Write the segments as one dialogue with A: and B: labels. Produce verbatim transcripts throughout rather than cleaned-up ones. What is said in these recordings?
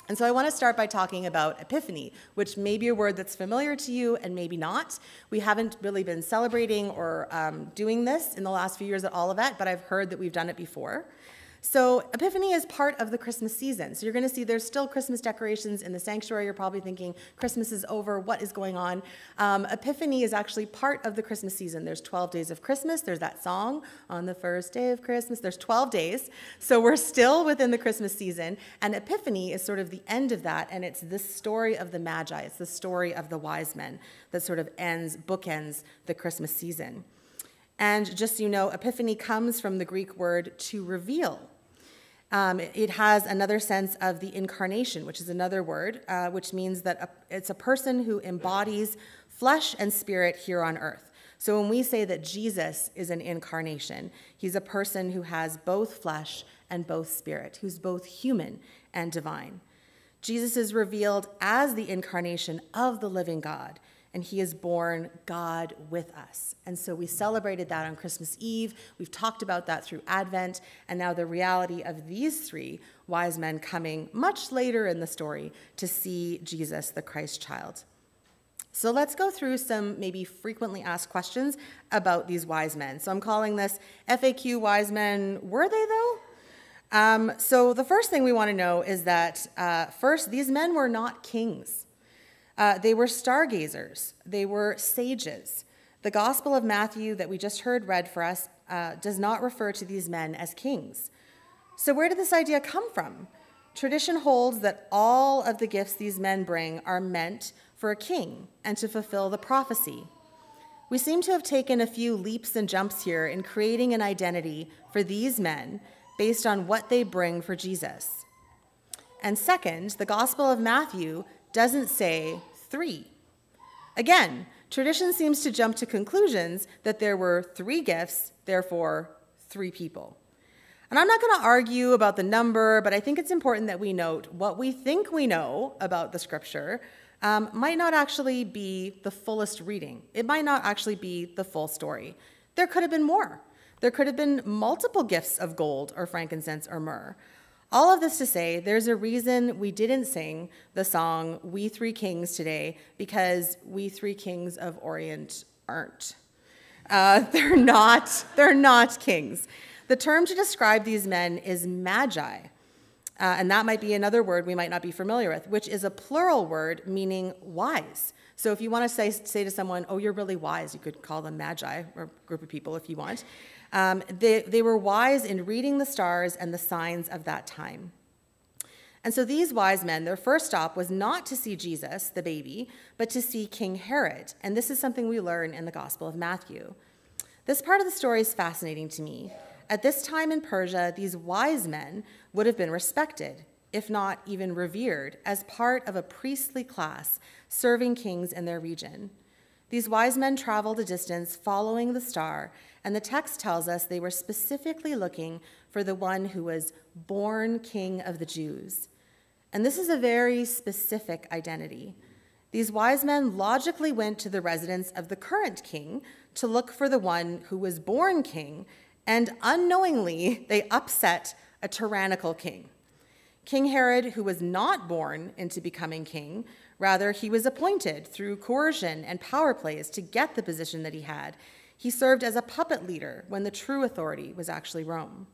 A: And so I want to start by talking about Epiphany, which may be a word that's familiar to you and maybe not. We haven't really been celebrating or um, doing this in the last few years at Olivet, but I've heard that we've done it before. So Epiphany is part of the Christmas season. So you're going to see there's still Christmas decorations in the sanctuary. You're probably thinking, Christmas is over, what is going on? Um, Epiphany is actually part of the Christmas season. There's twelve days of Christmas. There's that song, on the first day of Christmas. There's twelve days. So we're still within the Christmas season. And Epiphany is sort of the end of that. And it's this story of the Magi. It's the story of the wise men that sort of ends, bookends the Christmas season. And just so you know, Epiphany comes from the Greek word to reveal. Um, it has another sense of the incarnation, which is another word, uh, which means that a, it's a person who embodies flesh and spirit here on earth. So when we say that Jesus is an incarnation, he's a person who has both flesh and both spirit, who's both human and divine. Jesus is revealed as the incarnation of the living God, and he is born God with us. And so we celebrated that on Christmas Eve. We've talked about that through Advent, and now the reality of these three wise men coming much later in the story to see Jesus, the Christ child. So let's go through some maybe frequently asked questions about these wise men. So I'm calling this F A Q wise men. Were they though? Um, so the first thing we want to know is that uh, first, these men were not kings. Uh, they were stargazers. They were sages. The Gospel of Matthew that we just heard read for us uh, does not refer to these men as kings. So where did this idea come from? Tradition holds that all of the gifts these men bring are meant for a king and to fulfill the prophecy. We seem to have taken a few leaps and jumps here in creating an identity for these men based on what they bring for Jesus. And second, the Gospel of Matthew doesn't say three. Again, tradition seems to jump to conclusions that there were three gifts, therefore three people. And I'm not going to argue about the number, but I think it's important that we note what we think we know about the scripture um, might not actually be the fullest reading. It might not actually be the full story. There could have been more. There could have been multiple gifts of gold or frankincense or myrrh. All of this to say, there's a reason we didn't sing the song We Three Kings today, because we three kings of Orient aren't. Uh, they're not, they're not kings. The term to describe these men is magi, uh, and that might be another word we might not be familiar with, which is a plural word meaning wise. So if you want to say, say to someone, oh, you're really wise, you could call them magi, or a group of people if you want. Um, they, they were wise in reading the stars and the signs of that time. And so these wise men, their first stop was not to see Jesus, the baby, but to see King Herod. And this is something we learn in the Gospel of Matthew. This part of the story is fascinating to me. At this time in Persia, these wise men would have been respected, if not even revered, as part of a priestly class serving kings in their region. These wise men traveled a distance following the star, and the text tells us they were specifically looking for the one who was born King of the Jews. And this is a very specific identity. These wise men logically went to the residence of the current king to look for the one who was born king, and unknowingly, they upset a tyrannical king. King Herod, who was not born into becoming king, rather he was appointed through coercion and power plays to get the position that he had. He served as a puppet leader when the true authority was actually Rome.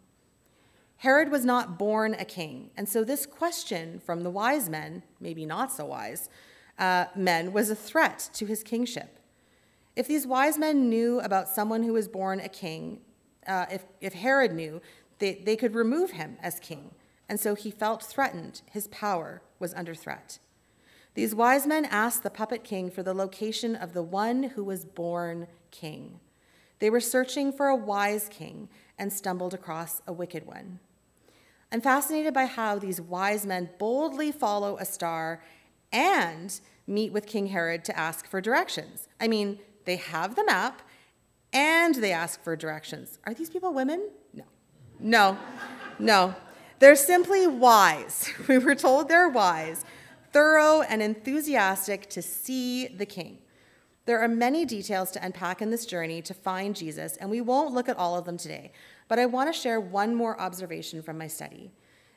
A: Herod was not born a king, and so this question from the wise men, maybe not so wise, uh, men, was a threat to his kingship. If these wise men knew about someone who was born a king, uh, if, if Herod knew, they, they could remove him as king, and so he felt threatened. His power was under threat. These wise men asked the puppet king for the location of the one who was born king. They were searching for a wise king and stumbled across a wicked one. I'm fascinated by how these wise men boldly follow a star and meet with King Herod to ask for directions. I mean, they have the map and they ask for directions. Are these people women? No. No. No. They're simply wise. We were told they're wise, thorough and enthusiastic to see the king. There are many details to unpack in this journey to find Jesus, and we won't look at all of them today, but I want to share one more observation from my study.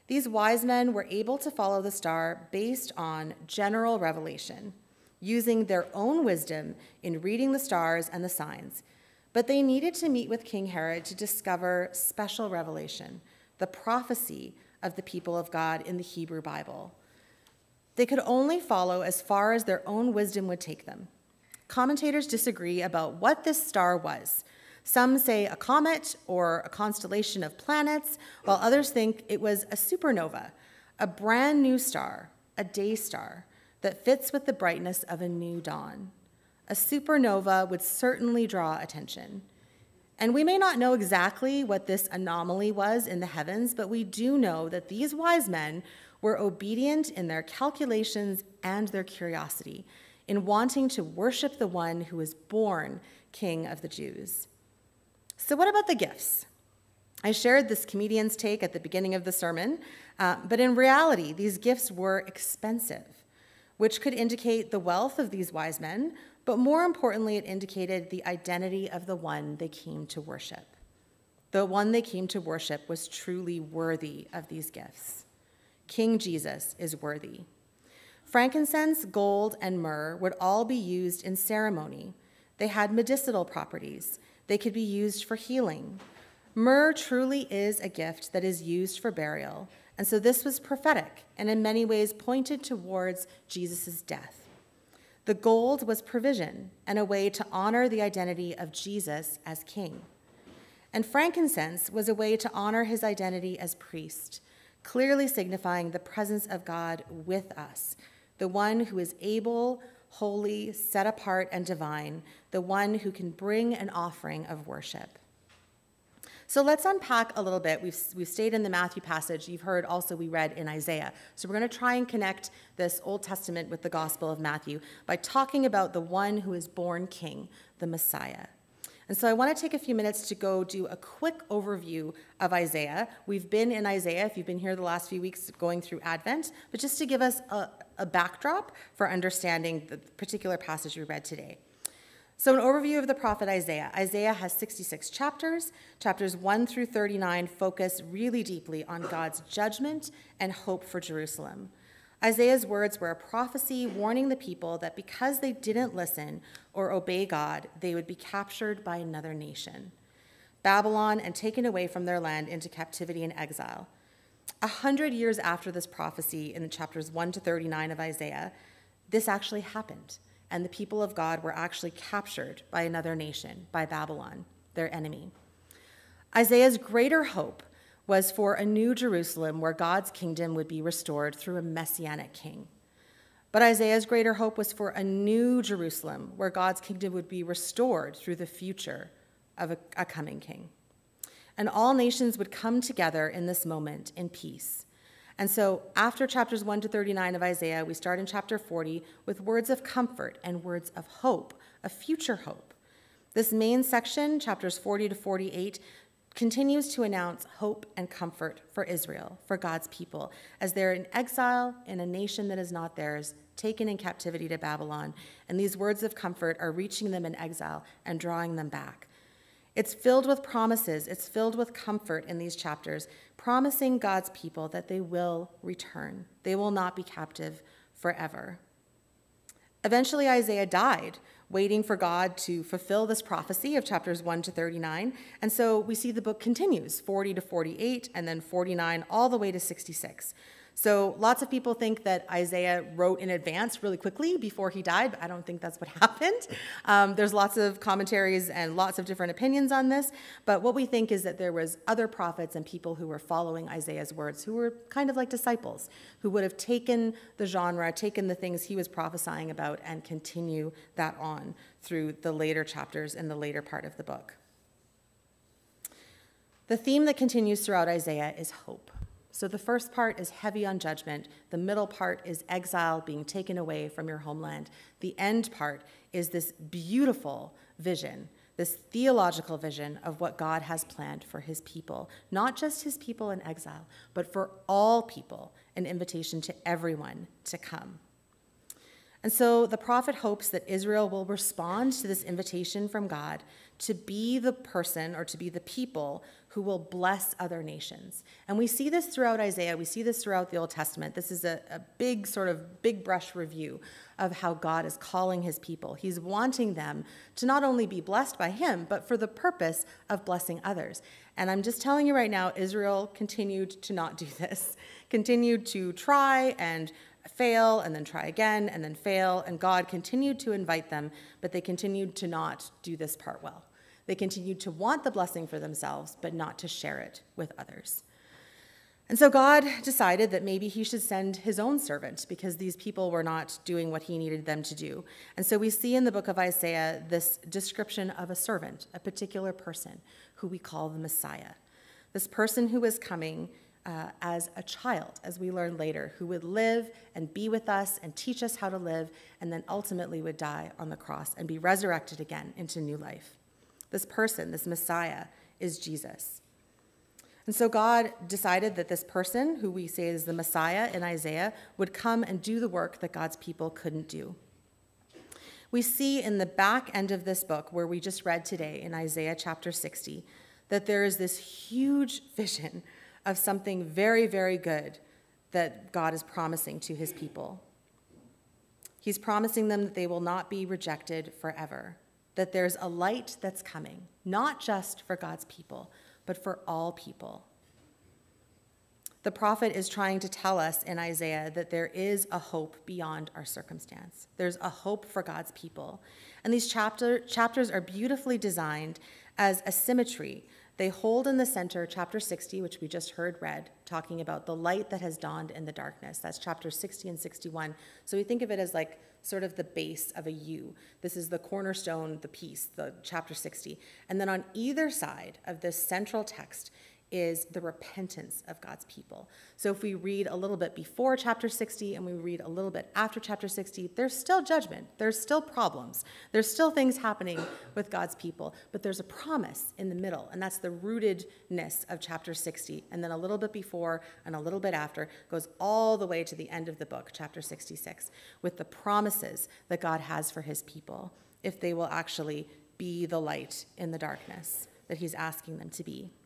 A: These wise men were able to follow the star based on general revelation, using their own wisdom in reading the stars and the signs. But they needed to meet with King Herod to discover special revelation, the prophecy of the people of God in the Hebrew Bible. They could only follow as far as their own wisdom would take them. Commentators disagree about what this star was. Some say a comet or a constellation of planets, while others think it was a supernova, a brand new star, a day star that fits with the brightness of a new dawn. A supernova would certainly draw attention. And we may not know exactly what this anomaly was in the heavens, but we do know that these wise men were obedient in their calculations and their curiosity, in wanting to worship the one who was born King of the Jews. So what about the gifts? I shared this comedian's take at the beginning of the sermon, uh, but in reality, these gifts were expensive, which could indicate the wealth of these wise men, but more importantly, it indicated the identity of the one they came to worship. The one they came to worship was truly worthy of these gifts. King Jesus is worthy. Frankincense, gold, and myrrh would all be used in ceremony. They had medicinal properties. They could be used for healing. Myrrh truly is a gift that is used for burial, and so this was prophetic and in many ways pointed towards Jesus' death. The gold was provision and a way to honor the identity of Jesus as king. And frankincense was a way to honor his identity as priest, clearly signifying the presence of God with us, the one who is able, holy, set apart, and divine, the one who can bring an offering of worship. So let's unpack a little bit. We've, we've stayed in the Matthew passage. You've heard also we read in Isaiah. So we're going to try and connect this Old Testament with the Gospel of Matthew by talking about the one who is born king, the Messiah. And so I want to take a few minutes to go do a quick overview of Isaiah. We've been in Isaiah, if you've been here the last few weeks going through Advent, but just to give us a, a backdrop for understanding the particular passage we read today. So an overview of the prophet Isaiah. Isaiah has sixty-six chapters. Chapters one through thirty-nine focus really deeply on God's judgment and hope for Jerusalem. Isaiah's words were a prophecy warning the people that because they didn't listen or obey God, they would be captured by another nation, Babylon, and taken away from their land into captivity and exile. A hundred years after this prophecy in chapters one to thirty-nine of Isaiah, this actually happened, and the people of God were actually captured by another nation, by Babylon, their enemy. Isaiah's greater hope was for a new Jerusalem where God's kingdom would be restored through a messianic king. But Isaiah's greater hope was for a new Jerusalem where God's kingdom would be restored through the future of a, a coming king. And all nations would come together in this moment in peace. And so after chapters one to thirty-nine of Isaiah, we start in chapter forty with words of comfort and words of hope, a future hope. This main section, chapters forty to forty-eight, continues to announce hope and comfort for Israel, for God's people, as they're in exile in a nation that is not theirs, taken in captivity to Babylon. And these words of comfort are reaching them in exile and drawing them back. It's filled with promises. It's filled with comfort in these chapters, promising God's people that they will return. They will not be captive forever. Eventually, Isaiah died, waiting for God to fulfill this prophecy of chapters one to thirty-nine. And so we see the book continues, forty to forty-eight, and then forty-nine, all the way to sixty-six. So lots of people think that Isaiah wrote in advance really quickly before he died, but I don't think that's what happened. Um, there's lots of commentaries and lots of different opinions on this, but what we think is that there was other prophets and people who were following Isaiah's words, who were kind of like disciples, who would have taken the genre, taken the things he was prophesying about, and continue that on through the later chapters in the later part of the book. The theme that continues throughout Isaiah is hope. So the first part is heavy on judgment. The middle part is exile, being taken away from your homeland. The end part is this beautiful vision, this theological vision of what God has planned for his people, not just his people in exile, but for all people, an invitation to everyone to come. And so the prophet hopes that Israel will respond to this invitation from God to be the person or to be the people who will bless other nations. And we see this throughout Isaiah. We see this throughout the Old Testament. This is a, a big sort of big brush review of how God is calling his people. He's wanting them to not only be blessed by him, but for the purpose of blessing others. And I'm just telling you right now, Israel continued to not do this, continued to try and fail and then try again and then fail, and God continued to invite them, but they continued to not do this part well. They continued to want the blessing for themselves, but not to share it with others. And so God decided that maybe he should send his own servant because these people were not doing what he needed them to do. And so we see in the book of Isaiah this description of a servant, a particular person who we call the Messiah. This person who was coming Uh, as a child, as we learn later, who would live and be with us and teach us how to live, and then ultimately would die on the cross and be resurrected again into new life. This person, this Messiah, is Jesus. And so God decided that this person, who we say is the Messiah in Isaiah, would come and do the work that God's people couldn't do. We see in the back end of this book, where we just read today in Isaiah chapter sixty, that there is this huge vision of something very, very good that God is promising to his people. He's promising them that they will not be rejected forever, that there's a light that's coming, not just for God's people, but for all people. The prophet is trying to tell us in Isaiah that there is a hope beyond our circumstance. There's a hope for God's people. And these chapter, chapters are beautifully designed as a symmetry. They hold in the center chapter sixty, which we just heard read, talking about the light that has dawned in the darkness. That's chapter sixty and sixty-one. So we think of it as like sort of the base of a U. This is the cornerstone, the piece, the chapter sixty. And then on either side of this central text is the repentance of God's people. So if we read a little bit before chapter sixty and we read a little bit after chapter sixty, there's still judgment. There's still problems. There's still things happening with God's people, but there's a promise in the middle, and that's the rootedness of chapter sixty. And then a little bit before and a little bit after goes all the way to the end of the book, chapter sixty-six, with the promises that God has for his people if they will actually be the light in the darkness that he's asking them to be.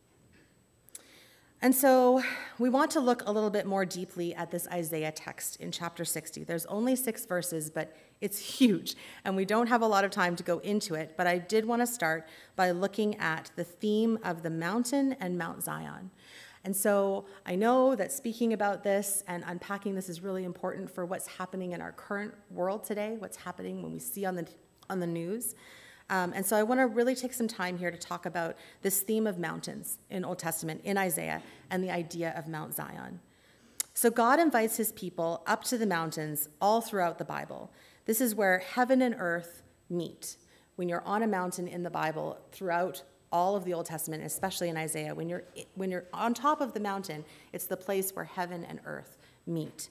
A: And so we want to look a little bit more deeply at this Isaiah text in chapter sixty. There's only six verses, but it's huge, and we don't have a lot of time to go into it, but I did want to start by looking at the theme of the mountain and Mount Zion. And so I know that speaking about this and unpacking this is really important for what's happening in our current world today, what's happening when we see on the, on the news. Um, and so I want to really take some time here to talk about this theme of mountains in Old Testament, in Isaiah, and the idea of Mount Zion. So God invites his people up to the mountains all throughout the Bible. This is where heaven and earth meet. When you're on a mountain in the Bible, throughout all of the Old Testament, especially in Isaiah, when you're, when you're on top of the mountain, it's the place where heaven and earth meet.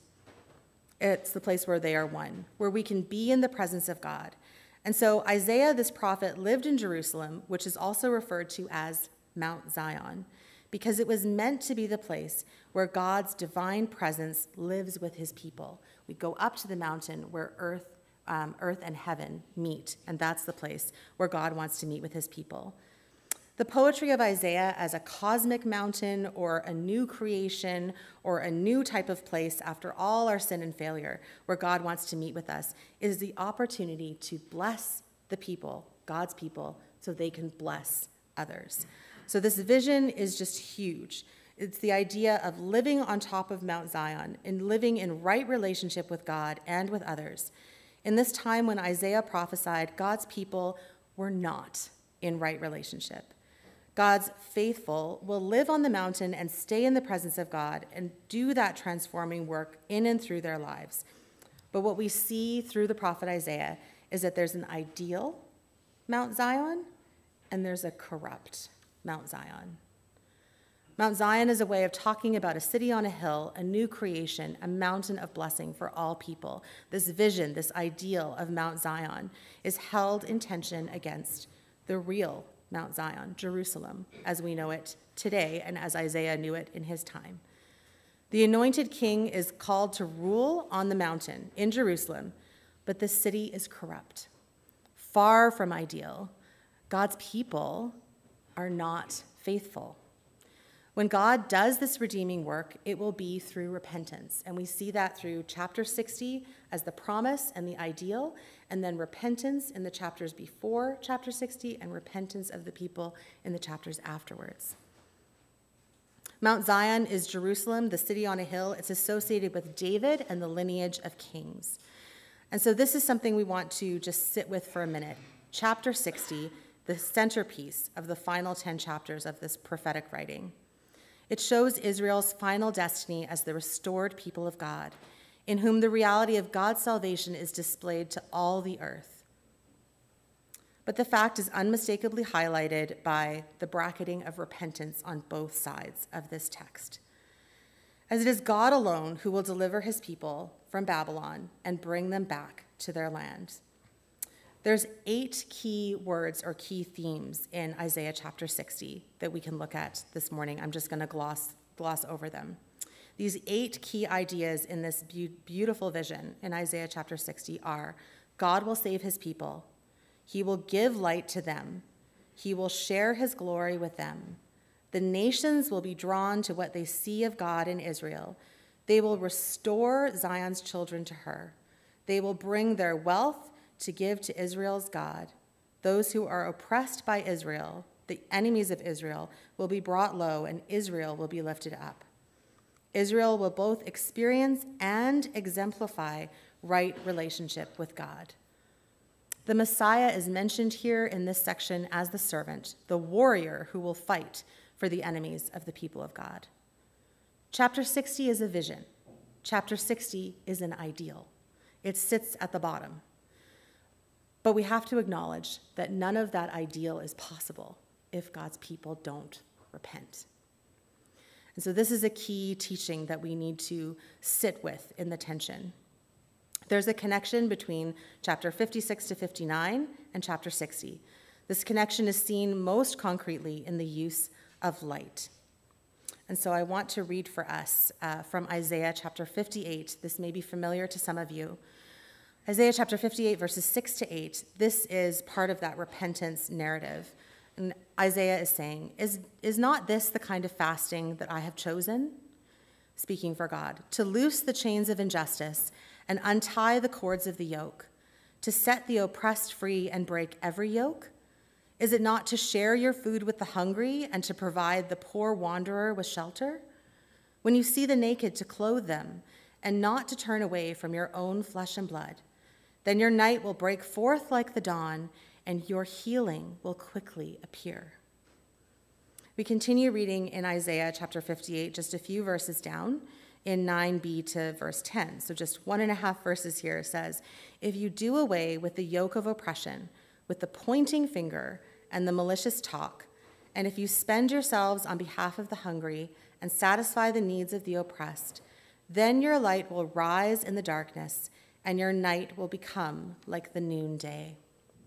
A: It's the place where they are one, where we can be in the presence of God. And so Isaiah, this prophet, lived in Jerusalem, which is also referred to as Mount Zion, because it was meant to be the place where God's divine presence lives with his people. We go up to the mountain where earth, um, earth and heaven meet, and that's the place where God wants to meet with his people. The poetry of Isaiah as a cosmic mountain or a new creation or a new type of place after all our sin and failure, where God wants to meet with us, is the opportunity to bless the people, God's people, so they can bless others. So this vision is just huge. It's the idea of living on top of Mount Zion and living in right relationship with God and with others. In this time when Isaiah prophesied, God's people were not in right relationship. God's faithful will live on the mountain and stay in the presence of God and do that transforming work in and through their lives. But what we see through the prophet Isaiah is that there's an ideal Mount Zion and there's a corrupt Mount Zion. Mount Zion is a way of talking about a city on a hill, a new creation, a mountain of blessing for all people. This vision, this ideal of Mount Zion is held in tension against the real Mount Zion, Jerusalem, as we know it today and as Isaiah knew it in his time. The anointed king is called to rule on the mountain in Jerusalem, but the city is corrupt, far from ideal. God's people are not faithful. When God does this redeeming work, it will be through repentance. And we see that through chapter sixty as the promise and the ideal, and then repentance in the chapters before chapter sixty, and repentance of the people in the chapters afterwards. Mount Zion is Jerusalem, the city on a hill. It's associated with David and the lineage of kings. And so this is something we want to just sit with for a minute. Chapter sixty, the centerpiece of the final ten chapters of this prophetic writing. It shows Israel's final destiny as the restored people of God, in whom the reality of God's salvation is displayed to all the earth. But the fact is unmistakably highlighted by the bracketing of repentance on both sides of this text, as it is God alone who will deliver his people from Babylon and bring them back to their land. There's eight key words or key themes in Isaiah chapter sixty that we can look at this morning. I'm just going to gloss, gloss over them. These eight key ideas in this be- beautiful vision in Isaiah chapter sixty are: God will save his people. He will give light to them. He will share his glory with them. The nations will be drawn to what they see of God in Israel. They will restore Zion's children to her. They will bring their wealth to give to Israel's God. Those who are oppressed by Israel, the enemies of Israel, will be brought low, and Israel will be lifted up. Israel will both experience and exemplify right relationship with God. The Messiah is mentioned here in this section as the servant, the warrior who will fight for the enemies of the people of God. Chapter sixty is a vision. Chapter sixty is an ideal. It sits at the bottom. But we have to acknowledge that none of that ideal is possible if God's people don't repent. And so this is a key teaching that we need to sit with in the tension. There's a connection between chapter fifty-six to fifty-nine and chapter sixty. This connection is seen most concretely in the use of light. And so I want to read for us uh, from Isaiah chapter fifty-eight. This may be familiar to some of you. Isaiah chapter fifty-eight, verses six to eight, this is part of that repentance narrative. And Isaiah is saying, is, is not this the kind of fasting that I have chosen? Speaking for God, to loose the chains of injustice and untie the cords of the yoke, to set the oppressed free and break every yoke? Is it not to share your food with the hungry and to provide the poor wanderer with shelter? When you see the naked, to clothe them, and not to turn away from your own flesh and blood. Then your night will break forth like the dawn, and your healing will quickly appear. We continue reading in Isaiah chapter fifty-eight, just a few verses down, in nine b to verse ten. So just one and a half verses here says, if you do away with the yoke of oppression, with the pointing finger and the malicious talk, and if you spend yourselves on behalf of the hungry and satisfy the needs of the oppressed, then your light will rise in the darkness, and your night will become like the noonday.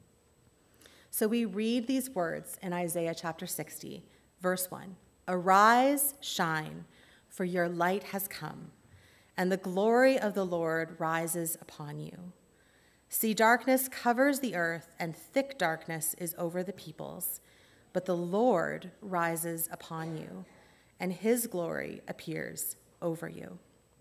A: So we read these words in Isaiah chapter sixty, verse one. Arise, shine, for your light has come, and the glory of the Lord rises upon you. See, darkness covers the earth, and thick darkness is over the peoples, but the Lord rises upon you, and his glory appears over you.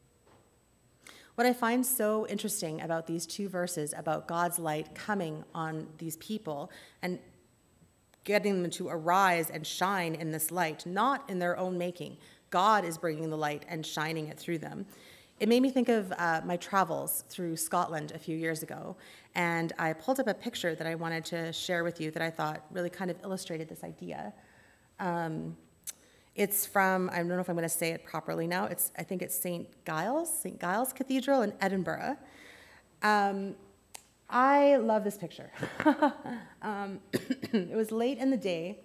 A: What I find so interesting about these two verses about God's light coming on these people and getting them to arise and shine in this light, not in their own making. God is bringing the light and shining it through them. It made me think of uh, my travels through Scotland a few years ago, and I pulled up a picture that I wanted to share with you that I thought really kind of illustrated this idea. Um, It's from, I don't know if I'm going to say it properly now, It's I think it's Saint Giles, Saint Giles Cathedral in Edinburgh. Um, I love this picture. um, it was late in the day,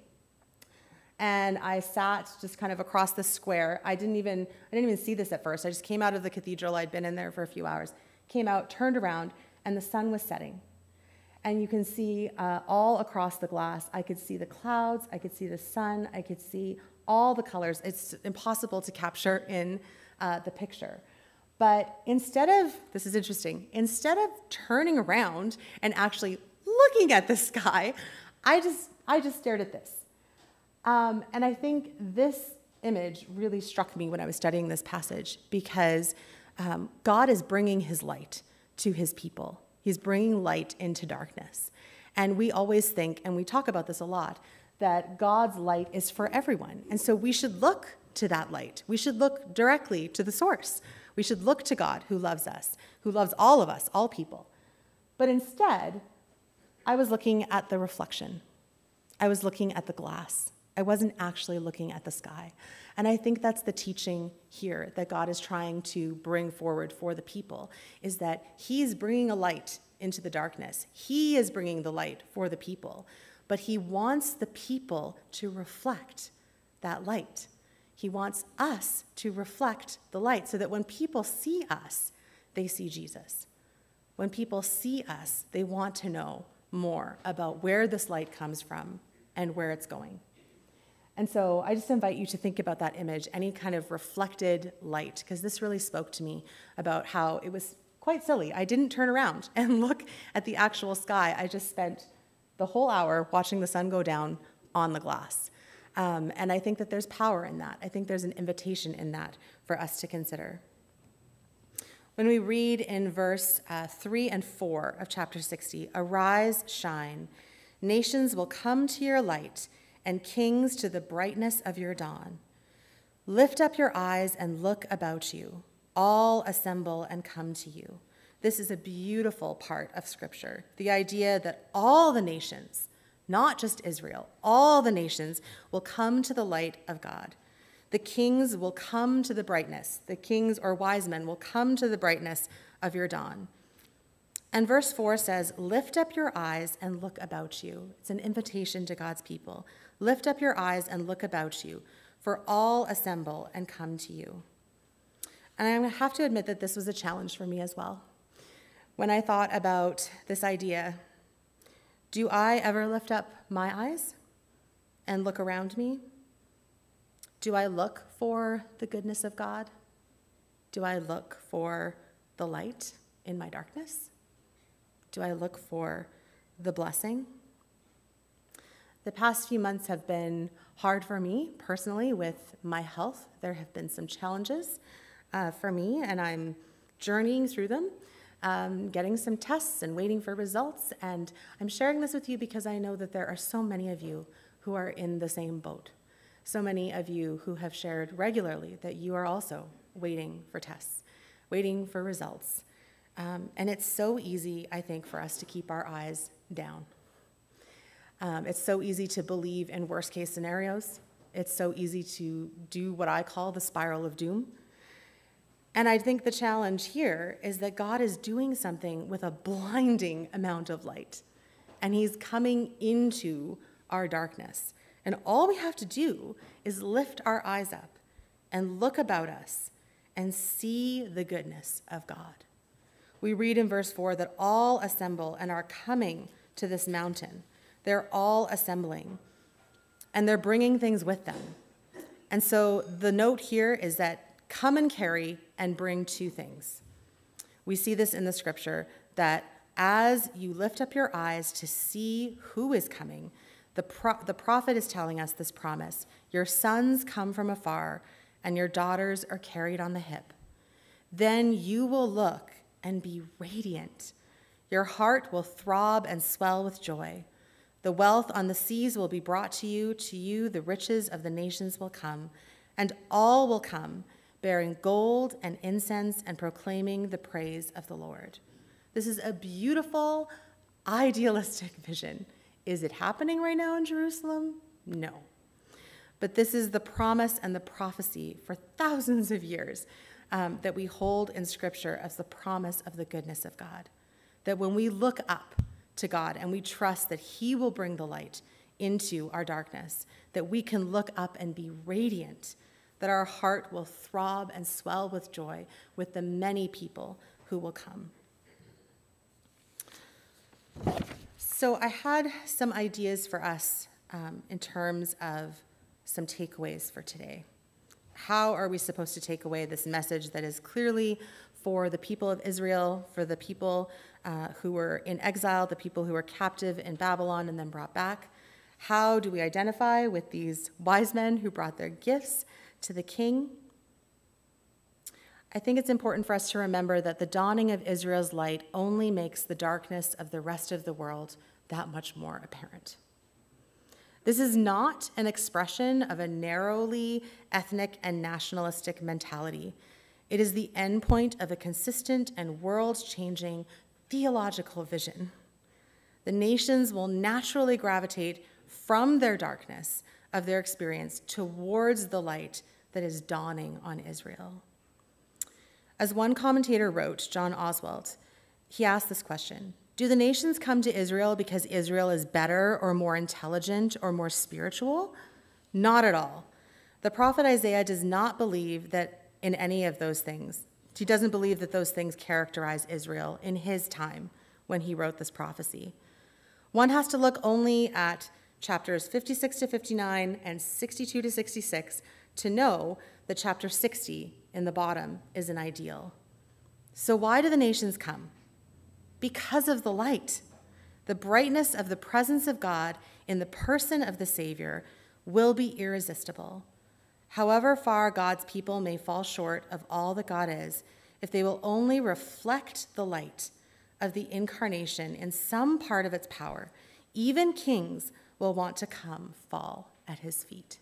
A: and I sat just kind of across the square. I didn't even, I didn't even see this at first. I just came out of the cathedral. I'd been in there for a few hours. Came out, turned around, and the sun was setting. And you can see uh, all across the glass. I could see the clouds. I could see the sun. I could see all the colors. It's impossible to capture in uh, the picture. But instead of, this is interesting, instead of turning around and actually looking at the sky, I just, I just stared at this. Um, and I think this image really struck me when I was studying this passage, because um, God is bringing his light to his people. He's bringing light into darkness. And we always think, and we talk about this a lot, that God's light is for everyone. And so we should look to that light. We should look directly to the source. We should look to God who loves us, who loves all of us, all people. But instead, I was looking at the reflection. I was looking at the glass. I wasn't actually looking at the sky. And I think that's the teaching here that God is trying to bring forward for the people, is that he's bringing a light into the darkness. He is bringing the light for the people, but he wants the people to reflect that light. He wants us to reflect the light so that when people see us, they see Jesus. When people see us, they want to know more about where this light comes from and where it's going. And so I just invite you to think about that image, any kind of reflected light, because this really spoke to me about how it was quite silly. I didn't turn around and look at the actual sky. I just spent the whole hour watching the sun go down on the glass. Um, and I think that there's power in that. I think there's an invitation in that for us to consider. When we read in verse uh, three and four of chapter sixty, "Arise, shine, nations will come to your light, and kings to the brightness of your dawn. Lift up your eyes and look about you. All assemble and come to you." This is a beautiful part of Scripture, the idea that all the nations, not just Israel, all the nations will come to the light of God. The kings will come to the brightness. The kings or wise men will come to the brightness of your dawn. And verse four says, "Lift up your eyes and look about you." It's an invitation to God's people. Lift up your eyes and look about you, for all assemble and come to you. And I have to admit that this was a challenge for me as well. When I thought about this idea, do I ever lift up my eyes and look around me? Do I look for the goodness of God? Do I look for the light in my darkness? Do I look for the blessing? The past few months have been hard for me personally with my health. There have been some challenges uh, for me, and I'm journeying through them, um, getting some tests and waiting for results. And I'm sharing this with you because I know that there are so many of you who are in the same boat. So many of you who have shared regularly that you are also waiting for tests, waiting for results. Um, and it's so easy, I think, for us to keep our eyes down. Um, it's so easy to believe in worst-case scenarios. It's so easy to do what I call the spiral of doom. And I think the challenge here is that God is doing something with a blinding amount of light, and he's coming into our darkness. And all we have to do is lift our eyes up and look about us and see the goodness of God. We read in verse four that all assemble and are coming to this mountain. They're all assembling, and they're bringing things with them. And so the note here is that come and carry and bring two things. We see this in the scripture, that as you lift up your eyes to see who is coming, the, pro- the prophet is telling us this promise: your sons come from afar, and your daughters are carried on the hip. Then you will look and be radiant. Your heart will throb and swell with joy. The wealth on the seas will be brought to you. To you the riches of the nations will come, and all will come, bearing gold and incense and proclaiming the praise of the Lord. This is a beautiful, idealistic vision. Is it happening right now in Jerusalem? No. But this is the promise and the prophecy for thousands of years um, that we hold in Scripture as the promise of the goodness of God. That when we look up to God and we trust that he will bring the light into our darkness, that we can look up and be radiant, that our heart will throb and swell with joy with the many people who will come. So I had some ideas for us um, in terms of some takeaways for today. How are we supposed to take away this message that is clearly for the people of Israel, for the people uh, who were in exile, the people who were captive in Babylon and then brought back? How do we identify with these wise men who brought their gifts to the king? I think it's important for us to remember that the dawning of Israel's light only makes the darkness of the rest of the world that much more apparent. This is not an expression of a narrowly ethnic and nationalistic mentality. It is the endpoint of a consistent and world-changing theological vision. The nations will naturally gravitate from their darkness of their experience towards the light that is dawning on Israel. As one commentator wrote, John Oswald, he asked this question: do the nations come to Israel because Israel is better or more intelligent or more spiritual? Not at all. The prophet Isaiah does not believe that in any of those things. He doesn't believe that those things characterize Israel in his time when he wrote this prophecy. One has to look only at chapters fifty-six to fifty-nine and sixty-two to sixty-six to know that chapter sixty in the bottom is an ideal. So why do the nations come? Because of the light. The brightness of the presence of God in the person of the Savior will be irresistible. However far God's people may fall short of all that God is, if they will only reflect the light of the incarnation in some part of its power, even kings will want to come fall at his feet.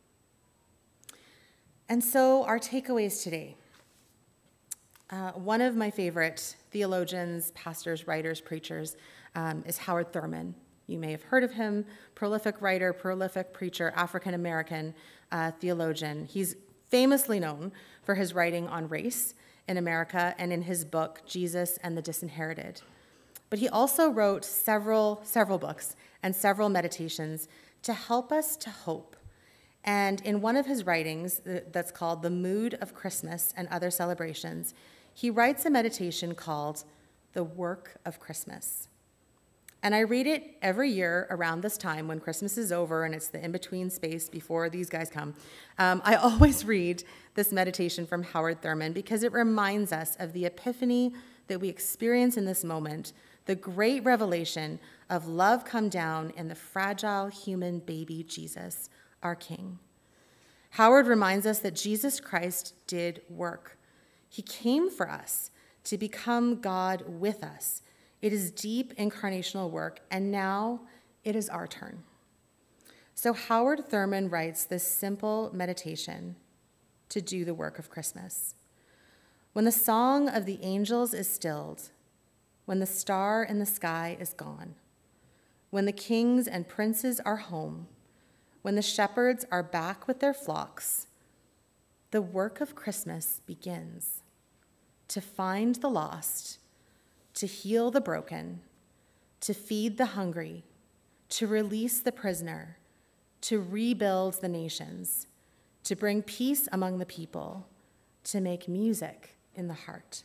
A: And so our takeaways today. Uh, one of my favorite theologians, pastors, writers, preachers um, is Howard Thurman. You may have heard of him, prolific writer, prolific preacher, African-American uh, theologian. He's famously known for his writing on race in America and in his book, Jesus and the Disinherited. But he also wrote several, several books and several meditations to help us to hope. And in one of his writings that's called The Mood of Christmas and Other Celebrations, he writes a meditation called The Work of Christmas. And I read it every year around this time when Christmas is over and it's the in-between space before these guys come. Um, I always read this meditation from Howard Thurman because it reminds us of the epiphany that we experience in this moment, the great revelation of love come down in the fragile human baby Jesus, our King. Howard reminds us that Jesus Christ did work. He came for us to become God with us. It is deep incarnational work, and now it is our turn. So Howard Thurman writes this simple meditation to do the work of Christmas. When the song of the angels is stilled, when the star in the sky is gone, when the kings and princes are home, when the shepherds are back with their flocks, the work of Christmas begins. To find the lost, to heal the broken, to feed the hungry, to release the prisoner, to rebuild the nations, to bring peace among the people, to make music in the heart.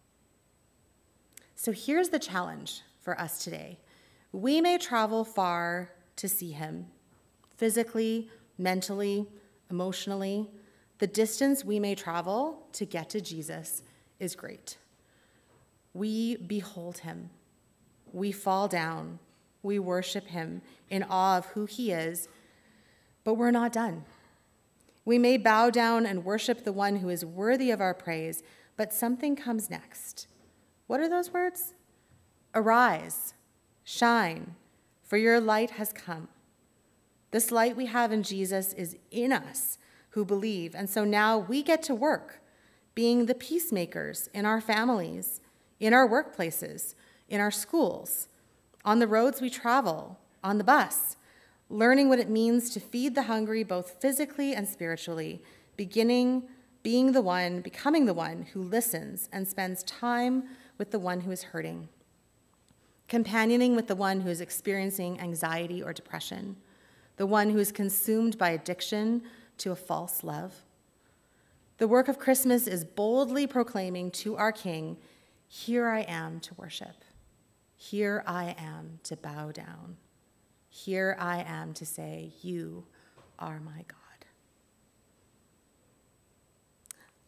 A: So here's the challenge for us today. We may travel far to see him, physically, mentally, emotionally. The distance we may travel to get to Jesus is great. We behold him. We fall down. We worship him in awe of who he is, but we're not done. We may bow down and worship the one who is worthy of our praise, but something comes next. What are those words? Arise, shine, for your light has come. This light we have in Jesus is in us who believe, and so now we get to work being the peacemakers in our families, in our workplaces, in our schools, on the roads we travel, on the bus, learning what it means to feed the hungry both physically and spiritually, beginning being the one, becoming the one who listens and spends time with the one who is hurting, companioning with the one who is experiencing anxiety or depression, the one who is consumed by addiction to a false love. The work of Christmas is boldly proclaiming to our King, here I am to worship. Here I am to bow down. Here I am to say, you are my God.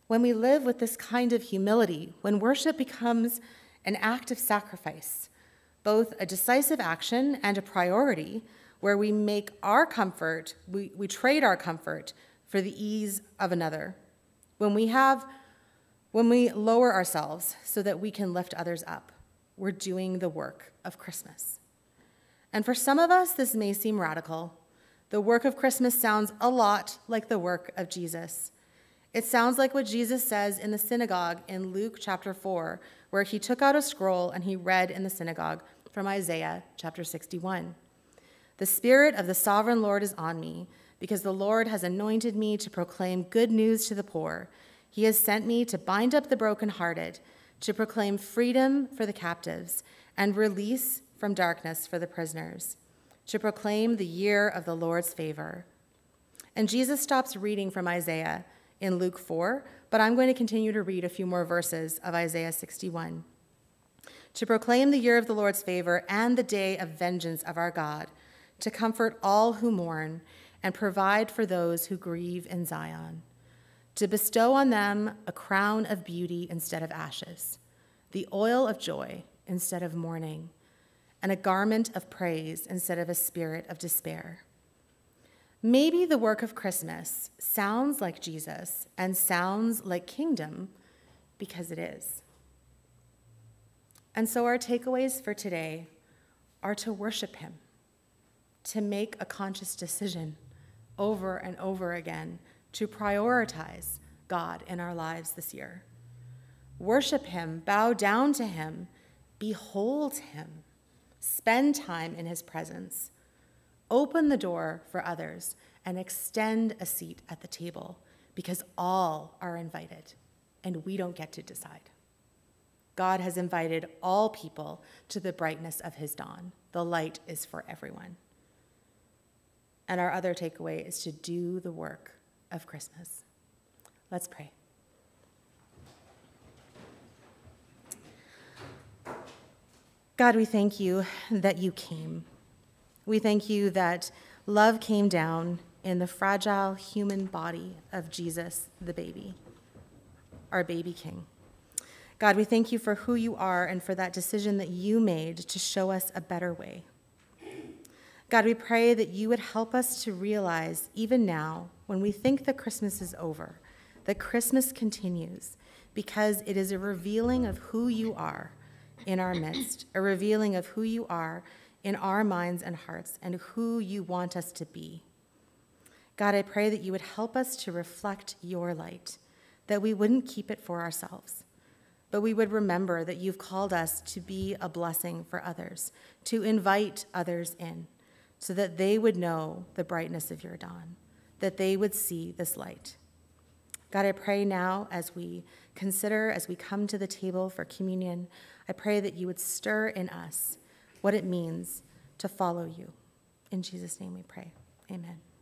A: When we live with this kind of humility, when worship becomes an act of sacrifice, both a decisive action and a priority, where we make our comfort, we, we trade our comfort for the ease of another. When we have, when we lower ourselves so that we can lift others up, we're doing the work of Christmas. And for some of us, this may seem radical. The work of Christmas sounds a lot like the work of Jesus. It sounds like what Jesus says in the synagogue in Luke chapter four, where he took out a scroll and he read in the synagogue from Isaiah chapter sixty-one. The Spirit of the sovereign Lord is on me, because the Lord has anointed me to proclaim good news to the poor. He has sent me to bind up the brokenhearted, to proclaim freedom for the captives and release from darkness for the prisoners, to proclaim the year of the Lord's favor. And Jesus stops reading from Isaiah in Luke four, but I'm going to continue to read a few more verses of Isaiah sixty-one. To proclaim the year of the Lord's favor and the day of vengeance of our God, to comfort all who mourn and provide for those who grieve in Zion, to bestow on them a crown of beauty instead of ashes, the oil of joy instead of mourning, and a garment of praise instead of a spirit of despair. Maybe the work of Christmas sounds like Jesus and sounds like kingdom because it is. And so our takeaways for today are to worship him, to make a conscious decision over and over again to prioritize God in our lives this year. Worship him, bow down to him, behold him, spend time in his presence, open the door for others, and extend a seat at the table, because all are invited, and we don't get to decide. God has invited all people to the brightness of his dawn. The light is for everyone. And our other takeaway is to do the work of Christmas. Let's pray. God, we thank you that you came. We thank you that love came down in the fragile human body of Jesus, the baby, our baby king. God, we thank you for who you are and for that decision that you made to show us a better way. God, we pray that you would help us to realize, even now, when we think that Christmas is over, that Christmas continues, because it is a revealing of who you are in our midst, a revealing of who you are in our minds and hearts, and who you want us to be. God, I pray that you would help us to reflect your light, that we wouldn't keep it for ourselves, but we would remember that you've called us to be a blessing for others, to invite others in, so that they would know the brightness of your dawn, that they would see this light. God, I pray now as we consider, as we come to the table for communion, I pray that you would stir in us what it means to follow you. In Jesus' name we pray. Amen.